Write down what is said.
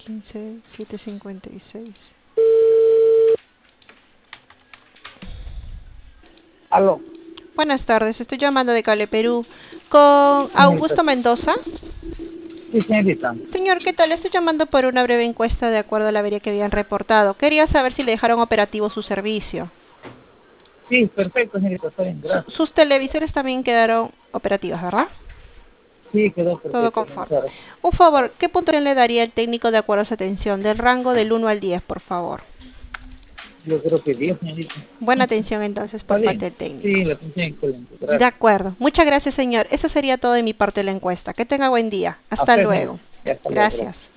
15756. Aló. Buenas tardes, estoy llamando de Cable Perú con Señorita. Augusto Mendoza. Sí, señorita. Señor, ¿qué tal? Estoy llamando por una breve encuesta de acuerdo a la avería que habían reportado. Quería saber si le dejaron operativo su servicio. Sí, perfecto, señorita. Está bien, gracias. Sus televisores también quedaron operativos, ¿verdad? Sí, quedó Todo perfecto, conforme. señorita. Un favor, ¿qué puntuación le daría el técnico de acuerdo a su atención? Del rango del 1 al 10, por favor. Yo creo que 10, señorita. Buena atención entonces Está por bien. parte del técnico. Sí, la atención excelente. De Gracias. acuerdo. Muchas gracias, señor. Eso sería todo de mi parte de la encuesta. Que tenga buen día. A Hasta usted, señorita. luego. Ya, hasta luego. Gracias. Gracias.